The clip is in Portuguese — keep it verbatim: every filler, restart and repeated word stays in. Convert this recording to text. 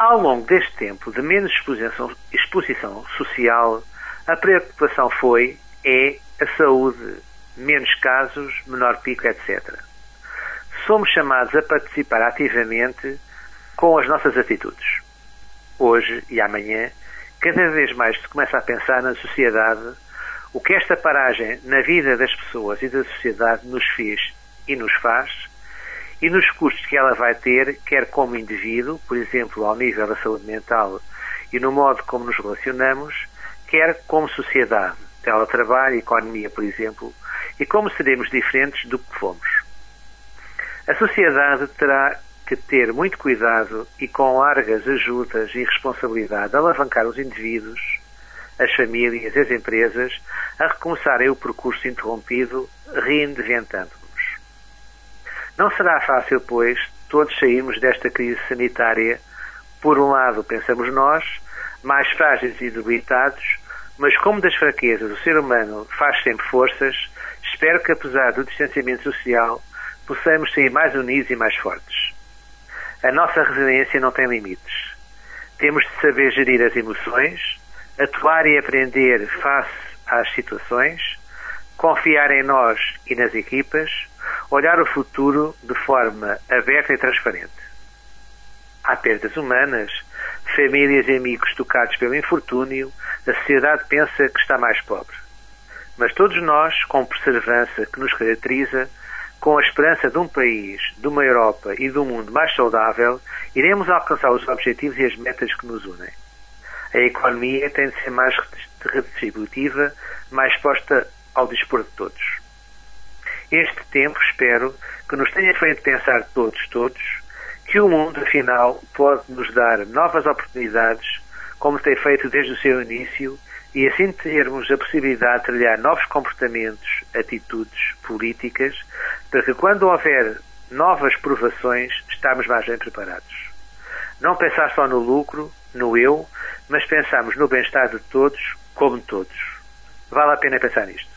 Ao longo deste tempo de menos exposição, exposição social, a preocupação foi, é, a saúde, menos casos, menor pico, etcétera. Somos chamados a participar ativamente com as nossas atitudes. Hoje e amanhã, cada vez mais se começa a pensar na sociedade, o que esta paragem na vida das pessoas e da sociedade nos fez e nos faz, e nos custos que ela vai ter, quer como indivíduo, por exemplo, ao nível da saúde mental e no modo como nos relacionamos, quer como sociedade, teletrabalho, economia, por exemplo, e como seremos diferentes do que fomos. A sociedade terá que ter muito cuidado e com largas ajudas e responsabilidade alavancar os indivíduos, as famílias, as empresas, a recomeçarem o percurso interrompido, reinventando-nos. Não será fácil, pois, todos sairmos desta crise sanitária, por um lado, pensamos nós, mais frágeis e debilitados, mas como das fraquezas o ser humano faz sempre forças, espero que, apesar do distanciamento social, possamos sair mais unidos e mais fortes. A nossa resiliência não tem limites. Temos de saber gerir as emoções, atuar e aprender face às situações, confiar em nós e nas equipas, olhar o futuro de forma aberta e transparente. Há perdas humanas, famílias e amigos tocados pelo infortúnio, a sociedade pensa que está mais pobre. Mas todos nós, com a perseverança que nos caracteriza, com a esperança de um país, de uma Europa e de um mundo mais saudável, iremos alcançar os objetivos e as metas que nos unem. A economia tem de ser mais redistributiva, mais posta ao dispor de todos. Este tempo, espero, que nos tenha feito pensar todos, todos, que o mundo, afinal, pode nos dar novas oportunidades, como tem feito desde o seu início, e assim termos a possibilidade de trilhar novos comportamentos, atitudes, políticas, para que quando houver novas provações, estamos mais bem preparados. Não pensar só no lucro, no eu, mas pensarmos no bem-estar de todos, como todos. Vale a pena pensar nisto.